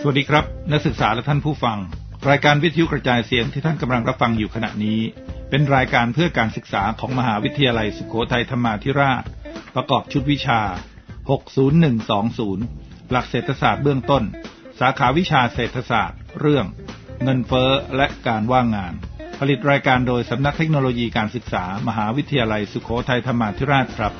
วัสดีครับนักศึกษาและท่านผู้ฟังรายการวิทยุกระจายเสียงที่ท่านกำลังรับฟังอยู่ขณะนี้เป็นรายการเพื่อการศึกษาของมหาวิทยาลัยสุโขทัยธรรมาธิราชประกอบชุดวิชา60120หลักเศรษฐศาสตร์เบื้องต้นสาขาวิชาเศรษฐศาสตร์เรื่องเงินเฟ้อและการว่างงานผลิตรายการโดยสำนักเทคโนโลยีการศึกษามหาวิทยาลัยสุโขทัยธรรมาธิราชครับ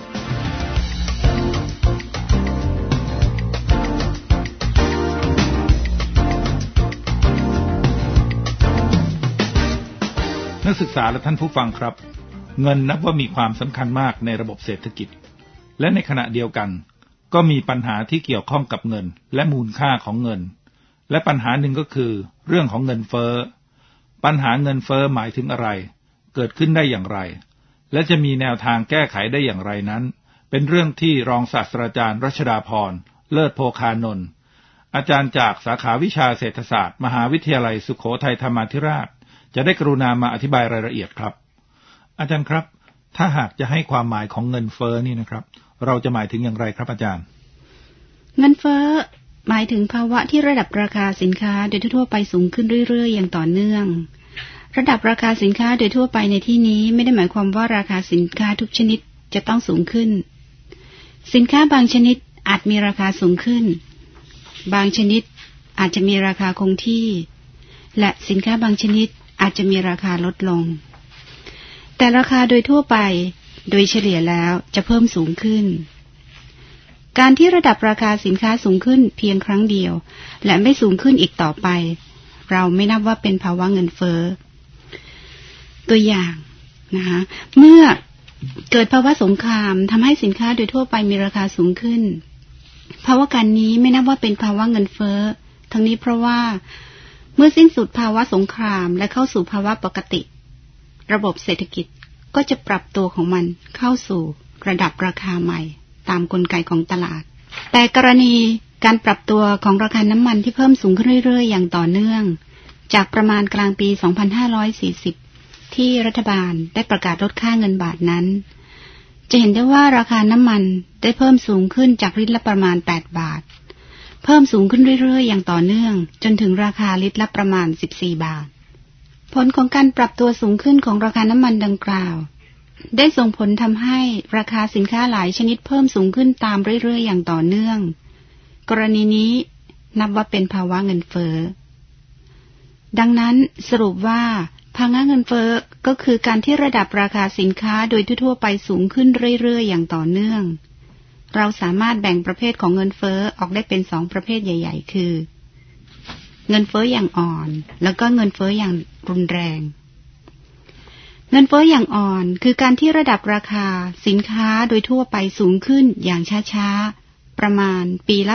นักศึกษาและท่านผู้ฟังครับเงินนับว่ามีความสำคัญมากในระบบเศรษฐกิจและในขณะเดียวกันก็มีปัญหาที่เกี่ยวข้องกับเงินและมูลค่าของเงินและปัญหาหนึ่งก็คือเรื่องของเงินเฟ้อปัญหาเงินเฟ้อหมายถึงอะไรเกิดขึ้นได้อย่างไรและจะมีแนวทางแก้ไขได้อย่างไรนั้นเป็นเรื่องที่รองศาสตราจารย์รัชดาพรเลิศโภคานนท์อาจารย์จากสาขาวิชาเศรษฐศาสตร์มหาวิทยาลัยสุโขทัยธรรมาธิราชจะได้กรุณามาอธิบายรายละเอียดครับอาจารย์ครับถ้าหากจะให้ความหมายของเงินเฟ้อนี่นะครับเราจะหมายถึงอย่างไรครับอาจารย์เงินเฟ้อหมายถึงภาวะที่ระดับราคาสินค้าโดยทั่วไปสูงขึ้นเรื่อยๆอย่างต่อเนื่องระดับราคาสินค้าโดยทั่วไปในที่นี้ไม่ได้หมายความว่าราคาสินค้าทุกชนิดจะต้องสูงขึ้นสินค้าบางชนิดอาจมีราคาสูงขึ้นบางชนิดอาจจะมีราคาคงที่และสินค้าบางชนิดอาจจะมีราคาลดลงแต่ราคาโดยทั่วไปโดยเฉลี่ยแล้วจะเพิ่มสูงขึ้นการที่ระดับราคาสินค้าสูงขึ้นเพียงครั้งเดียวและไม่สูงขึ้นอีกต่อไปเราไม่นับว่าเป็นภาวะเงินเฟ้อตัวอย่างนะคะเมื่อเกิดภาวะสงครามทำให้สินค้าโดยทั่วไปมีราคาสูงขึ้นภาวะการนี้ไม่นับว่าเป็นภาวะเงินเฟ้อทั้งนี้เพราะว่าเมื่อสิ้นสุดภาวะสงครามและเข้าสู่ภาวะปกติระบบเศรษฐกิจก็จะปรับตัวของมันเข้าสู่ระดับราคาใหม่ตามกลไกของตลาดแต่กรณีการปรับตัวของราคาน้ำมันที่เพิ่มสูงขึ้นเรื่อยๆอย่างต่อเนื่องจากประมาณกลางปี 2540 ที่รัฐบาลได้ประกาศลดค่าเงินบาทนั้นจะเห็นได้ว่าราคาน้ำมันได้เพิ่มสูงขึ้นจากลิตรละประมาณ8 บาทเพิ่มสูงขึ้นเรื่อยๆอย่างต่อเนื่องจนถึงราคาลิตรละประมาณ14 บาทผลของการปรับตัวสูงขึ้นของราคาน้ำมันดังกล่าวได้ส่งผลทำให้ราคาสินค้าหลายชนิดเพิ่มสูงขึ้นตามเรื่อยๆอย่างต่อเนื่องกรณีนี้นับว่าเป็นภาวะเงินเฟ้อดังนั้นสรุปว่าภาวะเงินเฟ้อก็คือการที่ระดับราคาสินค้าโดยทั่วไปสูงขึ้นเรื่อยๆอย่างต่อเนื่องเราสามารถแบ่งประเภทของเงินเฟ้อออกได้เป็น2ประเภทใหญ่ๆคือเงินเฟ้ออย่างอ่อนแล้วก็เงินเฟ้ออย่างรุนแรงเงินเฟ้ออย่างอ่อนคือการที่ระดับราคาสินค้าโดยทั่วไปสูงขึ้นอย่างช้าๆประมาณปีละ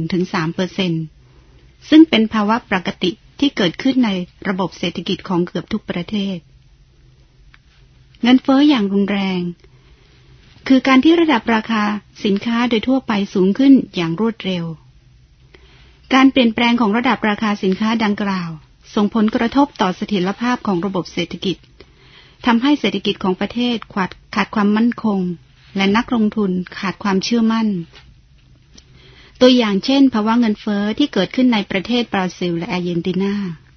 1-3% ซึ่งเป็นภาวะปกติที่เกิดขึ้นในระบบเศรษฐกิจของเกือบทุกประเทศเงินเฟ้ออย่างรุนแรงคือการที่ระดับราคาสินค้าโดยทั่วไปสูงขึ้นอย่างรวดเร็วการเปลี่ยนแปลงของระดับราคาสินค้าดังกล่าวส่งผลกระทบต่อเสถียรภาพของระบบเศรษฐกิจทำให้เศรษฐกิจของประเทศขาดความมั่นคงและนักลงทุนขาดความเชื่อมั่นตัวอย่างเช่นภาวะเงินเฟ้อที่เกิดขึ้นในประเทศบราซิลและอาร์เจนตินา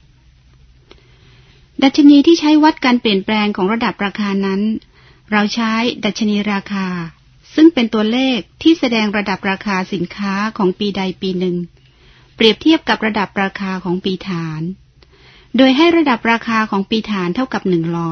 ดัชนีที่ใช้วัดการเปลี่ยนแปลงของระดับราคานั้นเราใช้ดัชนีราคาซึ่งเป็นตัวเลขที่แสดงระดับราคาสินค้าของปีใดปีหนึ่งเปรียบเทียบกับระดับราคาของปีฐานโดยให้ระดับราคาของปีฐานเท่ากับ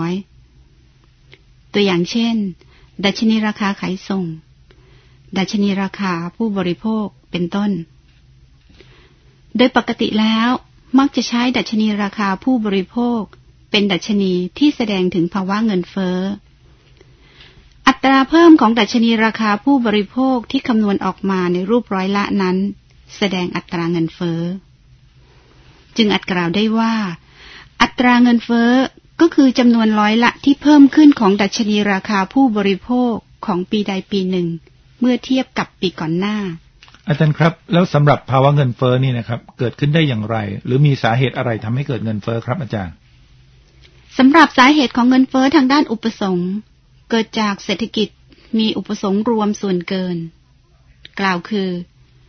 100ตัวอย่างเช่นดัชนีราคาขายส่งดัชนีราคาผู้บริโภคเป็นต้นโดยปกติแล้วมักจะใช้ดัชนีราคาผู้บริโภคเป็นดัชนีที่แสดงถึงภาวะเงินเฟ้ออัตราเพิ่มของดัชนีราคาผู้บริโภคที่คำนวณออกมาในรูปร้อยละนั้นแสดงอัตราเงินเฟ้อจึงอาจกล่าวได้ว่าอัตราเงินเฟ้อก็คือจำนวนร้อยละที่เพิ่มขึ้นของดัชนีราคาผู้บริโภคของปีใดปีหนึ่งเมื่อเทียบกับปีก่อนหน้าอาจารย์ครับแล้วสำหรับภาวะเงินเฟ้อนี่นะครับเกิดขึ้นได้อย่างไรหรือมีสาเหตุอะไรทำให้เกิดเงินเฟ้อครับอาจารย์สำหรับสาเหตุของเงินเฟ้อทางด้านอุปสงค์เกิดจากเศรษฐกิจมีอุปสงค์รวมส่วนเกินกล่าวคือ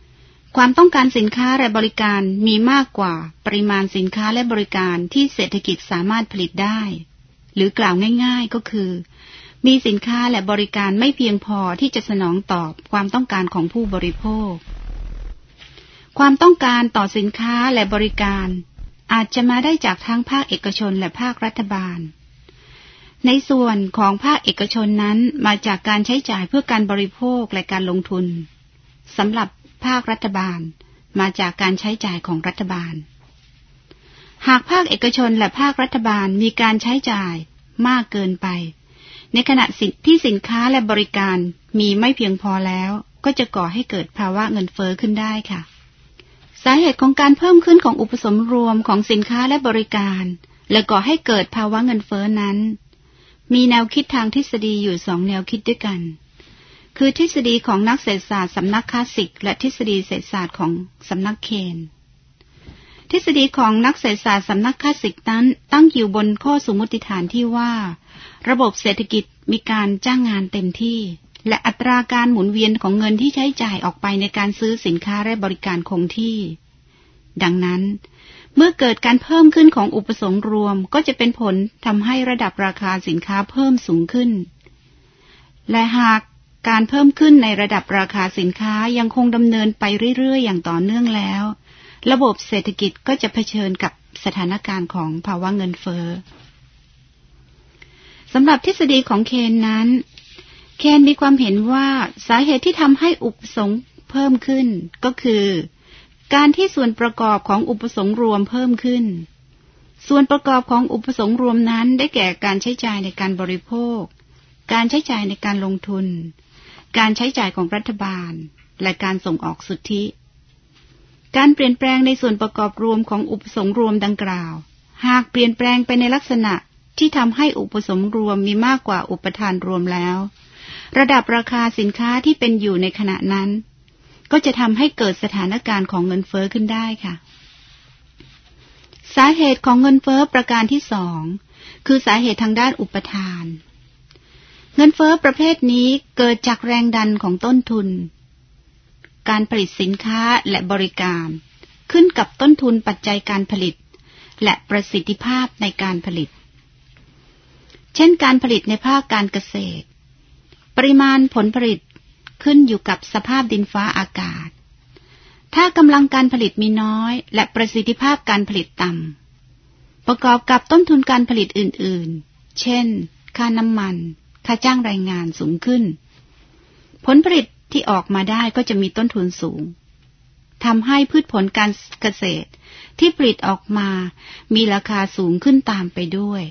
ความต้องการสินค้าและบริการมีมากกว่าปริมาณสินค้าและบริการที่เศรษฐกิจสามารถผลิตได้หรือกล่าวง่ายๆก็คือมีสินค้าและบริการไม่เพียงพอที่จะสนองตอบความต้องการของผู้บริโภคความต้องการต่อสินค้าและบริการอาจจะมาได้จากทั้งภาคเอกชนและภาครัฐบาลในส่วนของภาคเอกชนนั้นมาจากการใช้จ่ายเพื่อการบริโภคและการลงทุนสำหรับภาครัฐบาลมาจากการใช้จ่ายของรัฐบาลหากภาคเอกชนและภาครัฐบาลมีการใช้จ่ายมากเกินไปในขณะที่สินค้าและบริการมีไม่เพียงพอแล้วก็จะก่อให้เกิดภาวะเงินเฟ้อขึ้นได้ค่ะสาเหตุของการเพิ่มขึ้นของอุปสมรวมของสินค้าและบริการและก่อให้เกิดภาวะเงินเฟ้อนั้นมีแนวคิดทางทฤษฎีอยู่2แนวคิดด้วยกันคือทฤษฎีของนักเศรษฐศาสตร์สำนักคลาสสิกและทฤษฎีเศรษฐศาสตร์ของสำนักเคนทฤษฎีของนักเศรษฐศาสตร์สำนักคลาสสิกนั้นตั้งอยู่บนข้อสมมติฐานที่ว่าระบบเศรษฐกิจมีการจ้างงานเต็มที่และอัตราการหมุนเวียนของเงินที่ใช้จ่ายออกไปในการซื้อสินค้าและบริการคงที่ดังนั้นเมื่อเกิดการเพิ่มขึ้นของอุปสงค์รวมก็จะเป็นผลทำให้ระดับราคาสินค้าเพิ่มสูงขึ้นและหากการเพิ่มขึ้นในระดับราคาสินค้ายังคงดำเนินไปเรื่อยๆอย่างต่อเนื่องแล้วระบบเศรษฐกิจก็จะเผชิญกับสถานการณ์ของภาวะเงินเฟ้อสำหรับทฤษฎีของเคนนั้นเคนมีความเห็นว่าสาเหตุที่ทำให้อุปสงค์เพิ่มขึ้นก็คือการที่ส่วนประกอบของอุปสงค์รวมเพิ่มขึ้นส่วนประกอบของอุปสงค์รวมนั้นได้แก่การใช้จ่ายในการบริโภคการใช้จ่ายในการลงทุนการใช้จ่ายของรัฐบาลและการส่งออกสุทธิการเปลี่ยนแปลงในส่วนประกอบรวมของอุปสงค์รวมดังกล่าวหากเปลี่ยนแปลงไปในลักษณะที่ทำให้อุปสงค์รวมมีมากกว่าอุปทานรวมแล้วระดับราคาสินค้าที่เป็นอยู่ในขณะนั้นก็จะทำให้เกิดสถานการณ์ของเงินเฟ้อขึ้นได้ค่ะสาเหตุของเงินเฟ้อประการที่2คือสาเหตุทางด้านอุปทานเงินเฟ้อประเภทนี้เกิดจากแรงดันของต้นทุนการผลิตสินค้าและบริการขึ้นกับต้นทุนปัจจัยการผลิตและประสิทธิภาพในการผลิตเช่นการผลิตในภาคการเกษตรปริมาณผลผลิตขึ้นอยู่กับสภาพดินฟ้าอากาศถ้ากำลังการผลิตมีน้อยและประสิทธิภาพการผลิตต่ำประกอบกับต้นทุนการผลิตอื่นๆเช่นค่าน้ำมันค่าจ้างแรงงานสูงขึ้นผลผลิตที่ออกมาได้ก็จะมีต้นทุนสูงทำให้พืชผลการเกษตรที่ผลิตออกมามีราคาสูงขึ้นตามไปด้วย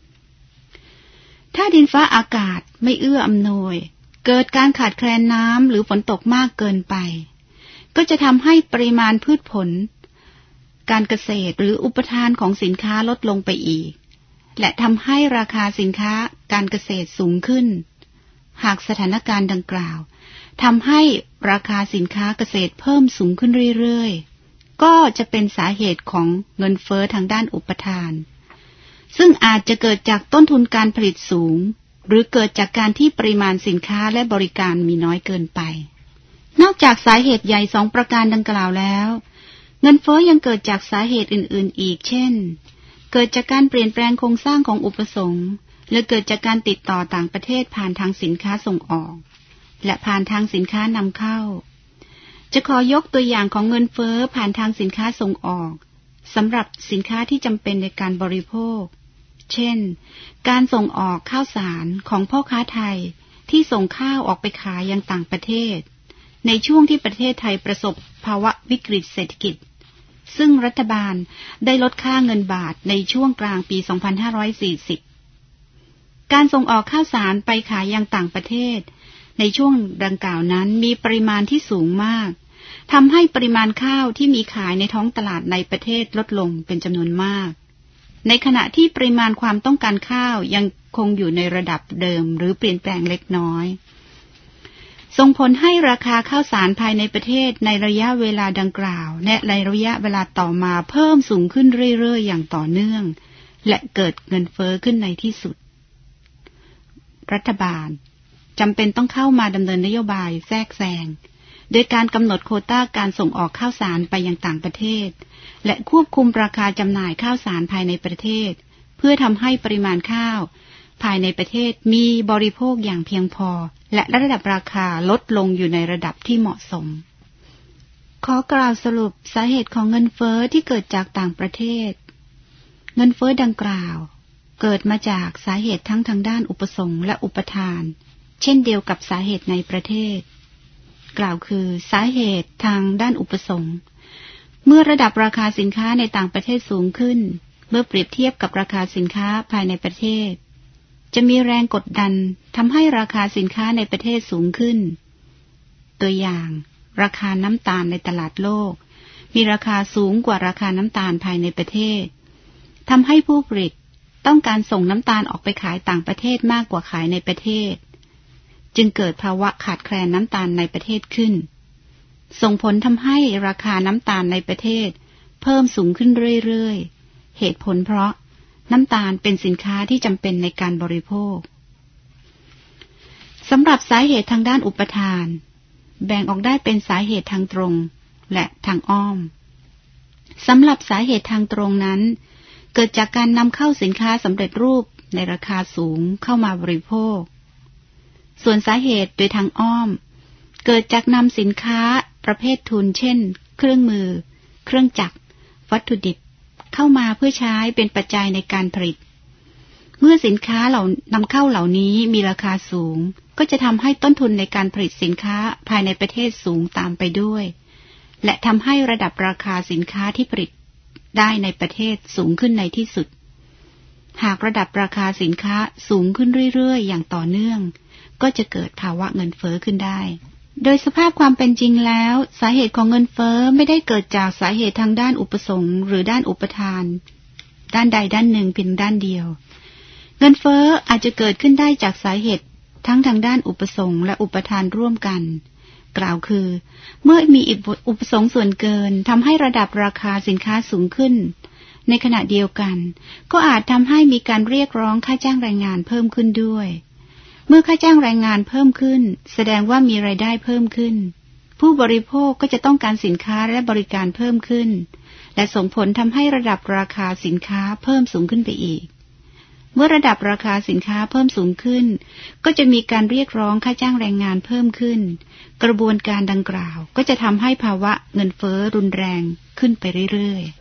ถ้าดินฟ้าอากาศไม่เอื้ออำนวยเกิดการขาดแคลนน้ำหรือฝนตกมากเกินไปก็จะทำให้ปริมาณพืชผลการเกษตรหรืออุปทานของสินค้าลดลงไปอีกและทำให้ราคาสินค้าการเกษตรสูงขึ้นหากสถานการณ์ดังกล่าวทำให้ราคาสินค้าเกษตรเพิ่มสูงขึ้นเรื่อยๆก็จะเป็นสาเหตุของเงินเฟ้อทางด้านอุปทานซึ่งอาจจะเกิดจากต้นทุนการผลิตสูงหรือเกิดจากการที่ปริมาณสินค้าและบริการมีน้อยเกินไปนอกจากสาเหตุใหญ่2ประการดังกล่าวแล้วเงินเฟ้อยังเกิดจากสาเหตุอื่นๆอีกเช่นเกิดจากการเปลี่ยนแปลงโครงสร้างของอุปสงค์หรือเกิดจากการติดต่อต่างประเทศผ่านทางสินค้าส่งออกและผ่านทางสินค้านำเข้าจะขอยกตัวอย่างของเงินเฟ้อผ่านทางสินค้าส่งออกสำหรับสินค้าที่จำเป็นในการบริโภคเช่นการส่งออกข้าวสารของพ่อค้าไทยที่ส่งข้าวออกไปขายยังต่างประเทศในช่วงที่ประเทศไทยประสบภาวะวิกฤตเศรษฐกิจซึ่งรัฐบาลได้ลดค่าเงินบาทในช่วงกลางปี 2540 การส่งออกข้าวสารไปขายยังต่างประเทศในช่วงดังกล่าวนั้นมีปริมาณที่สูงมากทำให้ปริมาณข้าวที่มีขายในท้องตลาดในประเทศลดลงเป็นจำนวนมากในขณะที่ปริมาณความต้องการข้าวยังคงอยู่ในระดับเดิมหรือเปลี่ยนแปลงเล็กน้อยส่งผลให้ราคาข้าวสารภายในประเทศในระยะเวลาดังกล่าวและในระยะเวลาต่อมาเพิ่มสูงขึ้นเรื่อยๆอย่างต่อเนื่องและเกิดเงินเฟ้อขึ้นในที่สุดรัฐบาลจำเป็นต้องเข้ามาดำเนินนโยบายแทรกแซงโดยการกำหนดโควต้าการส่งออกข้าวสารไปยังต่างประเทศและควบคุมราคาจำหน่ายข้าวสารภายในประเทศเพื่อทำให้ปริมาณข้าวภายในประเทศมีบริโภคอย่างเพียงพอและระดับราคาลดลงอยู่ในระดับที่เหมาะสมขอกล่าวสรุปสาเหตุของเงินเฟ้อที่เกิดจากต่างประเทศเงินเฟ้อดังกล่าวเกิดมาจากสาเหตุทั้งทางด้านอุปสงค์และอุปทานเช่นเดียวกับสาเหตุในประเทศกล่าวคือสาเหตุทางด้านอุปสงค์เมื่อระดับราคาสินค้าในต่างประเทศสูงขึ้นเมื่อเปรียบเทียบกับราคาสินค้าภายในประเทศจะมีแรงกดดันทำให้ราคาสินค้าในประเทศสูงขึ้นตัวอย่างราคาน้ำตาลในตลาดโลกมีราคาสูงกว่าราคาน้ำตาลภายในประเทศทำให้ผู้ผลิตต้องการส่งน้ำตาลออกไปขายต่างประเทศมากกว่าขายในประเทศจึงเกิดภาวะขาดแคลนน้ำตาลในประเทศขึ้นส่งผลทำให้ราคาน้ำตาลในประเทศเพิ่มสูงขึ้นเรื่อยๆเหตุผลเพราะน้ำตาลเป็นสินค้าที่จำเป็นในการบริโภคสำหรับสาเหตุทางด้านอุปทานแบ่งออกได้เป็นสาเหตุทางตรงและทางอ้อมสำหรับสาเหตุทางตรงนั้นเกิดจากการนำเข้าสินค้าสำเร็จรูปในราคาสูงเข้ามาบริโภคส่วนสาเหตุโดยทางอ้อมเกิดจากนำสินค้าประเภททุนเช่นเครื่องมือเครื่องจักรวัตถุดิบเข้ามาเพื่อใช้เป็นปัจจัยในการผลิตเมื่อสินค้านำเข้าเหล่านี้มีราคาสูงก็จะทำให้ต้นทุนในการผลิตสินค้าภายในประเทศสูงตามไปด้วยและทำให้ระดับราคาสินค้าที่ผลิตได้ในประเทศสูงขึ้นในที่สุดหากระดับราคาสินค้าสูงขึ้นเรื่อยๆอย่างต่อเนื่องก็จะเกิดภาวะเงินเฟ้อขึ้นได้โดยสภาพความเป็นจริงแล้วสาเหตุของเงินเฟ้อไม่ได้เกิดจากสาเหตุทางด้านอุปสงค์หรือด้านอุปทานด้านใดด้านหนึ่งเพียงด้านเดียวเงินเฟ้ออาจจะเกิดขึ้นได้จากสาเหตุทั้งทางด้านอุปสงค์และอุปทานร่วมกันกล่าวคือเมื่อมีอุปสงค์ส่วนเกินทำให้ระดับราคาสินค้าสูงขึ้นในขณะเดียวกันก็อาจทำให้มีการเรียกร้องค่าจ้างแรงงานเพิ่มขึ้นด้วยเมื่อค่าจ้างแรงงานเพิ่มขึ้นแสดงว่ามีรายได้เพิ่มขึ้นผู้บริโภคก็จะต้องการสินค้าและบริการเพิ่มขึ้นและส่งผลทำให้ระดับราคาสินค้าเพิ่มสูงขึ้นไปอีกเมื่อระดับราคาสินค้าเพิ่มสูงขึ้นก็จะมีการเรียกร้องค่าจ้างแรงงานเพิ่มขึ้นกระบวนการดังกล่าวก็จะทำให้ภาวะเงินเฟ้อรุนแรงขึ้นไปเรื่อยๆ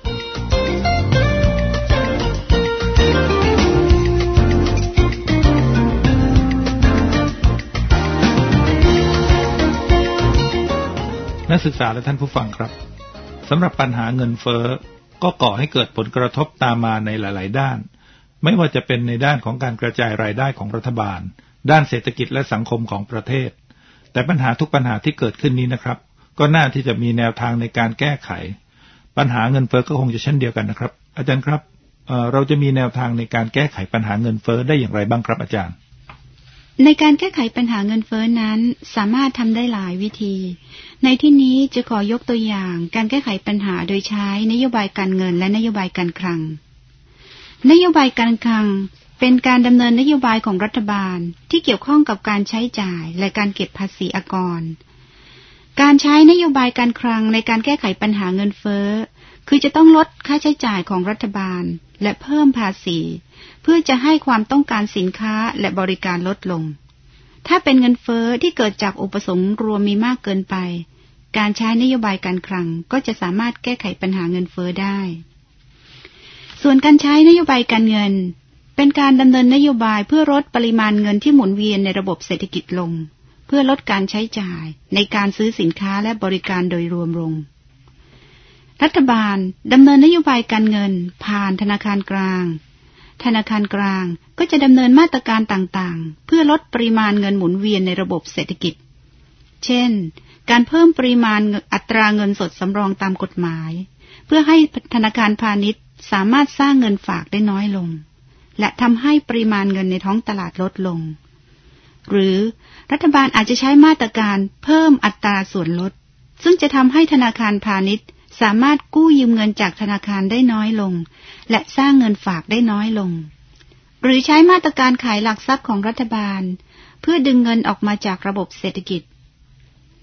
นักศึกษาและท่านผู้ฟังครับสำหรับปัญหาเงินเฟ้อก็ก่อให้เกิดผลกระทบตามมาในหลายๆด้านไม่ว่าจะเป็นในด้านของการกระจายรายได้ของรัฐบาลด้านเศรษฐกิจและสังคมของประเทศแต่ปัญหาทุกปัญหาที่เกิดขึ้นนี้นะครับก็น่าที่จะมีแนวทางในการแก้ไขปัญหาเงินเฟ้อก็คงจะเช่นเดียวกันนะครับอาจารย์ครับเราจะมีแนวทางในการแก้ไขปัญหาเงินเฟ้อได้อย่างไรบ้างครับอาจารย์ในการแก้ไขปัญหาเงินเฟ้อนั้นสามารถทำได้หลายวิธีในที่นี้จะขอยกตัวอย่างการแก้ไขปัญหาโดยใช้นโยบายการเงินและนโยบายการคลังนโยบายการคลังเป็นการดำเนินนโยบายของรัฐบาลที่เกี่ยวข้องกับการใช้จ่ายและการเก็บภาษีอากรการใช้นโยบายการคลังในการแก้ไขปัญหาเงินเฟ้อคือจะต้องลดค่าใช้จ่ายของรัฐบาลและเพิ่มภาษีเพื่อจะให้ความต้องการสินค้าและบริการลดลงถ้าเป็นเงินเฟ้อที่เกิดจากอุปสงค์รวมมีมากเกินไปการใช้นโยบายการคลังก็จะสามารถแก้ไขปัญหาเงินเฟ้อได้ส่วนการใช้นโยบายการเงินเป็นการดำเนินนโยบายเพื่อลดปริมาณเงินที่หมุนเวียนในระบบเศรษฐกิจลงเพื่อลดการใช้จ่ายในการซื้อสินค้าและบริการโดยรวมลงรัฐบาลดำเนินนโยบายการเงินผ่านธนาคารกลางธนาคารกลางก็จะดำเนินมาตรการต่างๆเพื่อลดปริมาณเงินหมุนเวียนในระบบเศรษฐกิจเช่นการเพิ่มปริมาณอัตราเงินสดสำรองตามกฎหมายเพื่อให้ธนาคารพาณิชย์สามารถสร้างเงินฝากได้น้อยลงและทำให้ปริมาณเงินในท้องตลาดลดลงหรือรัฐบาลอาจจะใช้มาตรการเพิ่มอัตราส่วนลดซึ่งจะทำให้ธนาคารพาณิชย์สามารถกู้ยืมเงินจากธนาคารได้น้อยลงและสร้างเงินฝากได้น้อยลงหรือใช้มาตรการขายหลักทรัพย์ของรัฐบาลเพื่อดึงเงินออกมาจากระบบเศรษฐกิจ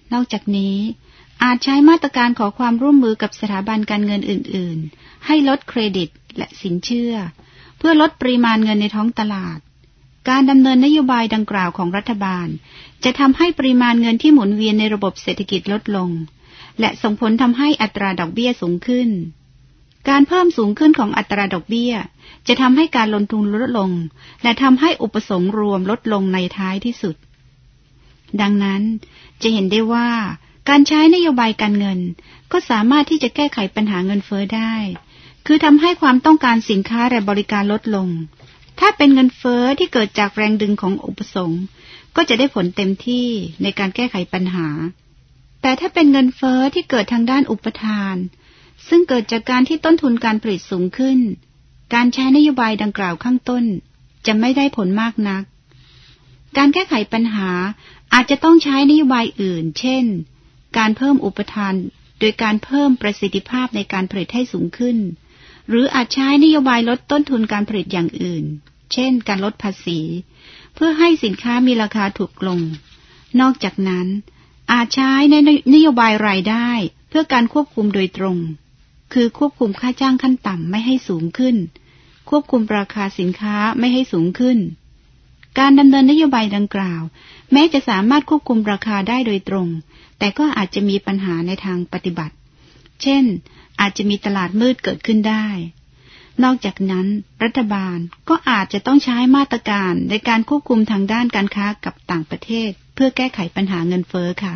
นอกจากนี้อาจใช้มาตรการขอความร่วมมือกับสถาบันการเงินอื่นๆให้ลดเครดิตและสินเชื่อเพื่อลดปริมาณเงินในท้องตลาดการดำเนินนโยบายดังกล่าวของรัฐบาลจะทำให้ปริมาณเงินที่หมุนเวียนในระบบเศรษฐกิจลดลงและส่งผลทำให้อัตราดอกเบี้ยสูงขึ้นการเพิ่มสูงขึ้นของอัตราดอกเบี้ยจะทำให้การลงทุนลดลงและทำให้อุปสงค์รวมลดลงในท้ายที่สุดดังนั้นจะเห็นได้ว่าการใช้นโยบายการเงินก็สามารถที่จะแก้ไขปัญหาเงินเฟ้อได้คือทำให้ความต้องการสินค้าและบริการลดลงถ้าเป็นเงินเฟ้อที่เกิดจากแรงดึงของอุปสงค์ก็จะได้ผลเต็มที่ในการแก้ไขปัญหาแต่ถ้าเป็นเงินเฟ้อที่เกิดทางด้านอุปทานซึ่งเกิดจากการที่ต้นทุนการผลิตสูงขึ้นการใช้นโยบายดังกล่าวข้างต้นจะไม่ได้ผลมากนักการแก้ไขปัญหาอาจจะต้องใช้นโยบายอื่นเช่นการเพิ่มอุปทานโดยการเพิ่มประสิทธิภาพในการผลิตให้สูงขึ้นหรืออาจใช้นโยบายลดต้นทุนการผลิตอย่างอื่นเช่นการลดภาษีเพื่อให้สินค้ามีราคาถูกลงนอกจากนั้นอาจใช้ในนโยบายรายได้เพื่อการควบคุมโดยตรงคือควบคุมค่าจ้างขั้นต่ำไม่ให้สูงขึ้นควบคุมราคาสินค้าไม่ให้สูงขึ้นการดำเนินนโยบายดังกล่าวแม้จะสามารถควบคุมราคาได้โดยตรงแต่ก็อาจจะมีปัญหาในทางปฏิบัติเช่นอาจจะมีตลาดมืดเกิดขึ้นได้นอกจากนั้นรัฐบาลก็อาจจะต้องใช้มาตรการในการควบคุมทางด้านการค้ากับต่างประเทศเพื่อแก้ไขปัญหาเงินเฟ้อค่ะ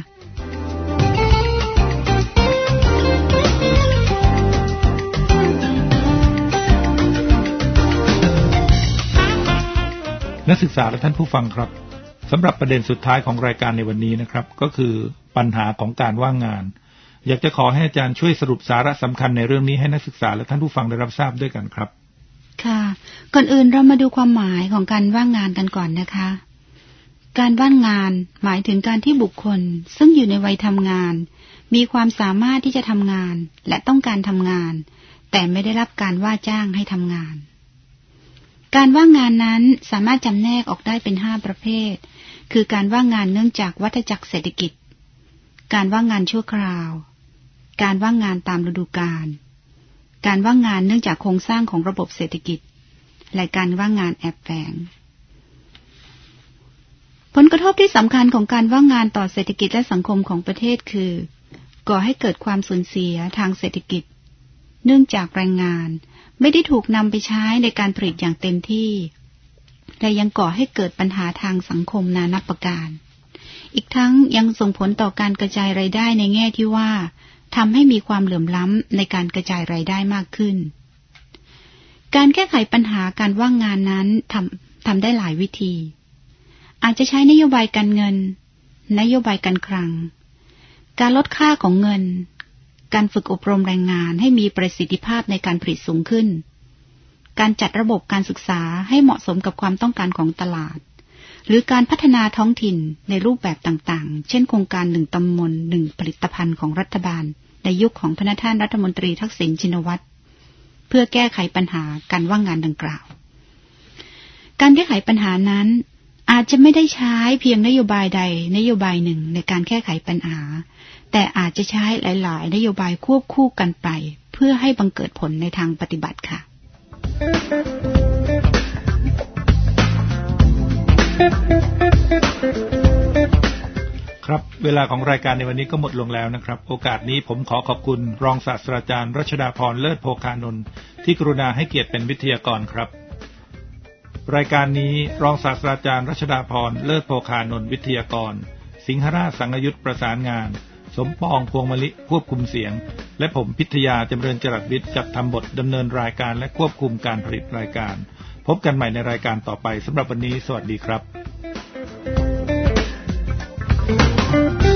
นักศึกษาและท่านผู้ฟังครับสำหรับประเด็นสุดท้ายของรายการในวันนี้นะครับก็คือปัญหาของการว่างงานอยากจะขอให้อาจารย์ช่วยสรุปสาระสำคัญในเรื่องนี้ให้นักศึกษาและท่านผู้ฟังได้รับทราบด้วยกันครับค่ะก่อนอื่นเรามาดูความหมายของการว่างงานกันก่อนนะคะการว่างงานหมายถึงการที่บุคคลซึ่งอยู่ในวัยทำงานมีความสามารถที่จะทำงานและต้องการทำงานแต่ไม่ได้รับการว่าจ้างให้ทำงานการว่างงานนั้นสามารถจำแนกออกได้เป็น5ประเภทคือการว่างงานเนื่องจากวัฏจักรเศรษฐกิจการว่างงานชั่วคราวการว่างงานตามฤดูกาลการว่างงานเนื่องจากโครงสร้างของระบบเศรษฐกิจและการว่างงานแอบแฝงผลกระทบที่สำคัญของการว่างงานต่อเศรษฐกิจและสังคมของประเทศคือก่อให้เกิดความสูญเสียทางเศรษฐกิจเนื่องจากแรงงานไม่ได้ถูกนำไปใช้ในการผลิตอย่างเต็มที่และยังก่อให้เกิดปัญหาทางสังคมนานับประการอีกทั้งยังส่งผลต่อการกระจายรายได้ในแง่ที่ว่าทำให้มีความเหลื่อมล้ำในการกระจายรายได้มากขึ้นการแก้ไขปัญหาการว่างงานนั้นทำได้หลายวิธีอาจจะใช้นโยบายการเงินนโยบายการคลังการลดค่าของเงินการฝึกอบรมแรงงานให้มีประสิทธิภาพในการผลิตสูงขึ้นการจัดระบบการศึกษาให้เหมาะสมกับความต้องการของตลาดหรือการพัฒนาท้องถิ่นในรูปแบบต่างๆเช่นโครงการ1ตำบล1ผลิตภัณฑ์ของรัฐบาลในยุคของพระท่านรัฐมนตรีทักษิณชินวัตรเพื่อแก้ไขปัญหาการว่างงานดังกล่าวการแก้ไขปัญหานั้นอาจจะไม่ได้ใช้เพียงนโยบายใดนโยบายหนึ่งในการแก้ไขปัญหาแต่อาจจะใช้หลายๆนโยบายควบคู่กันไปเพื่อให้บังเกิดผลในทางปฏิบัติค่ะครับเวลาของรายการในวันนี้ก็หมดลงแล้วนะครับโอกาสนี้ผมขอขอบคุณรองศาสตราจารย์รัชดาพรเลิศโภคานนท์ที่กรุณาให้เกียรติเป็นวิทยากรครับรายการนี้รองศาสตราจารย์รัชดาพรเลิศโภคานนท์วิทยากรสิงหราชสังยุตประสานงานสมปองพวงมลิควบคุมเสียงและผมพิทยาจำเริญจรัสวิทย์จัดทำบทดำเนินรายการและควบคุมการผลิตรายการพบกันใหม่ในรายการต่อไปสำหรับวันนี้สวัสดีครับ